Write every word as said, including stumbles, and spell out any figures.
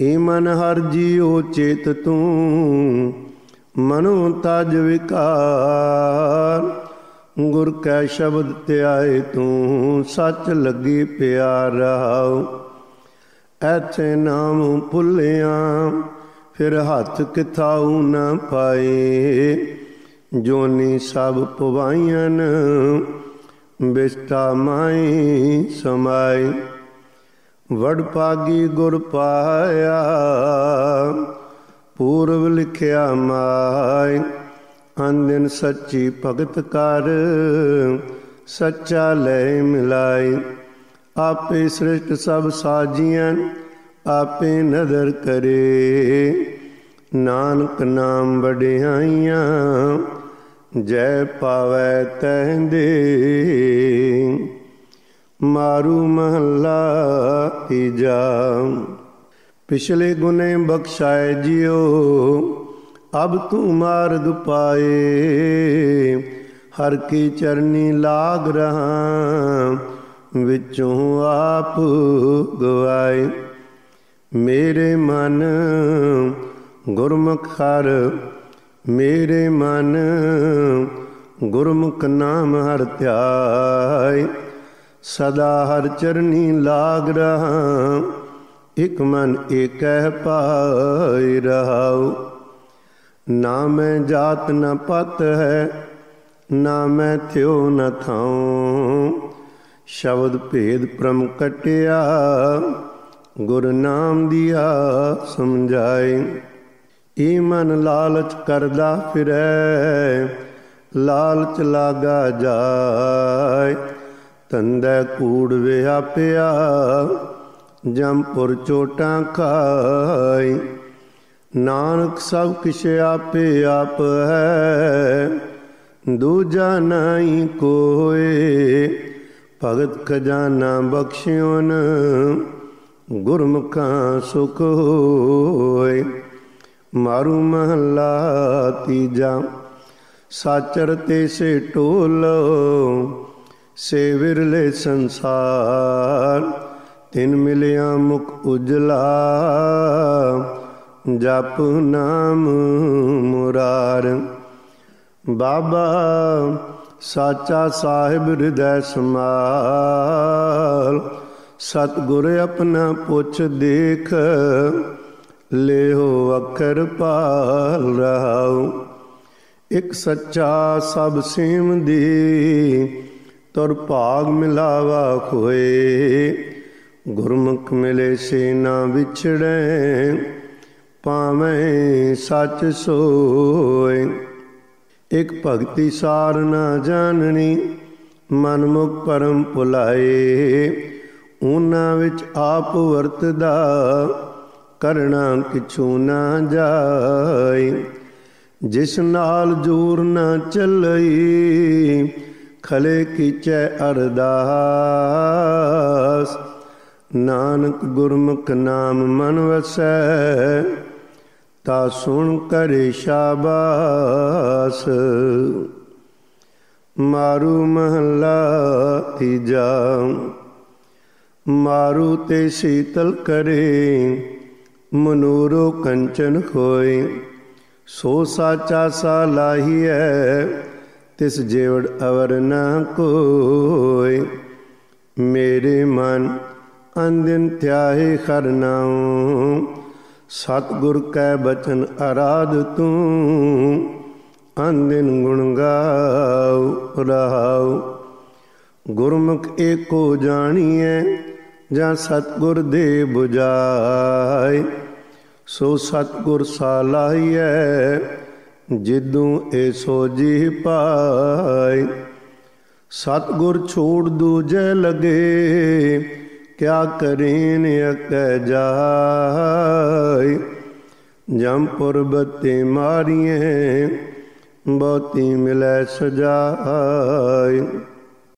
ਏ ਮਨ ਹਰ ਜੀਉ ਚੇਤ ਤੂੰ, ਮਨੋ ਤਜ ਵਿਕਾਰ। ਗੁਰ ਕੈ ਸ਼ਬਦ ਧਿਆਏ ਤੂੰ, ਸੱਚ ਲੱਗੀ ਪਿਆਰ ਰਹਾਉ। ਐਥੇ ਨਾਮ ਭੁੱਲਿਆ, ਫਿਰ ਹੱਥ ਕਿਥਾਉ ਨਾ ਪਾਏ। ਜੋਨੀ ਸਭ ਪਵਾਈਆਂ, ਬਿਸਟਾ ਮਾਈ ਸਮਾਈ। ਵਡ ਭਾਗੀ ਗੁਰ ਪਾਇਆ, ਪੂਰਬ ਲਿਖਿਆ ਮਾਇ। ਅੰਦਿਨ ਸੱਚੀ ਭਗਤ ਕਰ, ਸੱਚਾ ਲੈ ਮਿਲਾਈ। ਆਪੇ ਸ੍ਰਿਸ਼ਟ ਸਭ ਸਾਜੀਆਂ, ਆਪੇ ਨਦਰ ਕਰੇ। ਨਾਨਕ ਨਾਮ ਵਡਿਆਈਆਂ, ਜੈ ਪਾਵੈ ਤੈ ਦੇ। ਮਾਰੂ ਮਹੱਲਾ ਤੀਜਾ। ਪਿਛਲੇ ਗੁਨੇ ਬਖਸ਼ਾਏ ਜਿਉ, ਅਬ ਤੂੰ ਮਾਰਗ ਪਾਏ। ਹਰ ਕੀ ਚਰਨੀ ਲਾਗ ਰਹਾ, ਵਿੱਚੋਂ ਆਪ ਗਵਾਏ। ਮੇਰੇ ਮਨ ਗੁਰਮੁਖ ਹਰ, ਮੇਰੇ ਮਨ ਗੁਰਮੁਖ ਨਾਮ ਹਰ ਧਿਆਏ। ਸਦਾ ਹਰ ਚਰਨੀ ਲਾਗ ਰਹਾ, ਇਕ ਮਨ ਏਕੈ ਪਾਇ ਰਹਾਉ। ਨਾ ਮੈਂ ਜਾਤ ਨ ਪਤ ਹੈ, ਨਾ ਮੈਂ ਥਿਓ ਨ ਥਾਉ। ਸ਼ਬਦ ਭੇਦ ਭ੍ਰਮ ਕਟਿਆ, ਗੁਰ ਨਾਮ ਦੀਆ ਸਮਝਾਏ। ਏ ਮਨ ਲਾਲਚ ਕਰਦਾ ਫਿਰੈ, ਲਾਲਚ ਲਾਗਾ ਜਾਇ। ਧੰਦੈ ਕੂੜ ਵਿਆਪਿਆ, ਜੰਪੁਰ ਚੋਟਾਂ ਖਾਈ। ਨਾਨਕ ਸਭ ਕਿਛ ਆਪੇ ਆਪ ਹੈ, ਦੂਜਾ ਨਾਹੀ ਕੋਇ। ਭਗਤ ਖਜ਼ਾਨਾ ਬਖਸ਼ਿਓਨ, ਗੁਰਮੁਖਾਂ ਸੁਖ ਹੋਇ। ਮਾਰੂ ਮਹੱਲਾ ਤੀਜਾ। ਸਾਚਰ ਤੇ ਸੇ ਟੋਲੋ, ਸੇ ਵਿਰਲੇ ਸੰਸਾਰ। ਤਿਨ ਮਿਲਿਆ ਮੁਖ ਉਜਲਾ, ਜਪ ਨਾਮ ਮੁਰਾਰ। ਬਾਬਾ ਸਾਚਾ ਸਾਹਿਬ ਹਿਰਦੈ ਸਮਾਲ। ਸਤਿਗੁਰ ਆਪਣਾ ਪੁੱਛ ਦੇਖ, ਲਿਓ ਅੱਖਰ ਪਾਲ ਰਹਾਉ। ਇਕ ਸੱਚਾ ਸਭ ਸੇਮ ਦੀ, ਤੁਰ ਭਾਗ ਮਿਲਾਵਾ ਹੋਏ। ਗੁਰਮੁਖ ਮਿਲੇ ਸੇ ਨਾ ਵਿਛੜੈ, ਪਾਵੇਂ ਸੱਚ ਸੋਏ। ਇਕ ਭਗਤੀ ਸਾਰ ਨਾ ਜਾਣਨੀ, ਮਨ ਮੁਖ ਪਰਮ ਭੁਲਾਏ। ਉਹਨਾਂ ਵਿੱਚ ਆਪ ਵਰਤਦਾ, ਕਰਨਾ ਕਿਛੂ ਨਾ ਜਾਏ। ਜਿਸ ਨਾਲ ਜੋਰ ਨਾ ਚੱਲਈ, ਖਲੇ ਕੀਚੈ ਅਰਦਾਸ। ਨਾਨਕ ਗੁਰਮੁਖ ਨਾਮ ਮਨ ਵਸੈ, ਤਾ ਸੁਣ ਕਰੇ ਸ਼ਾਬਾਸ। ਮਾਰੂ ਮਹੱਲਾ ਤੀਜਾ। ਮਾਰੂ ਤੇ ਸੀਤਲ ਕਰੇ, ਮਨੂਰੋ ਕੰਚਨ ਹੋਏ। ਸੋ ਸਾਚਾ ਸਾ ਲਾਹੀਐ, ਤਿਸ ਜੇਵੜ ਅਵਰ ਨਾ ਕੋਇ। ਮੇਰੇ ਮਨ ਅੰਦਿਨ ਧਿਆਏ ਹਰਿ ਨਾਉ, ਸਤਿਗੁਰ ਕੈ ਬਚਨ ਅਰਾਧ ਤੂੰ। ਅੰਦਿਨ ਗੁਣ ਗਾਉ ਰਹਾਉ। ਗੁਰਮੁਖ ਏਕੋ ਜਾਣੀਐ, ਜਾਂ ਸਤਿਗੁਰ ਦੇ ਬੁਝਾਏ। ਸੋ ਸਤਿਗੁਰ ਸਾ ਲਾਹੀਐ, ਜਿਦੋਂ ਏ ਸੋਝੀ ਪਾਈ। ਸਤਿਗੁਰ ਛੋੜ ਦੂਜੈ ਲਗੇ, ਕਿਆ ਕਰੇਨ ਅਕੈ ਜਾਇ। ਜੰਪੁਰ ਬੱਤੀ ਮਾਰੀਐ, ਬਹੁਤੀ ਮਿਲੈ ਸਜਾਇ।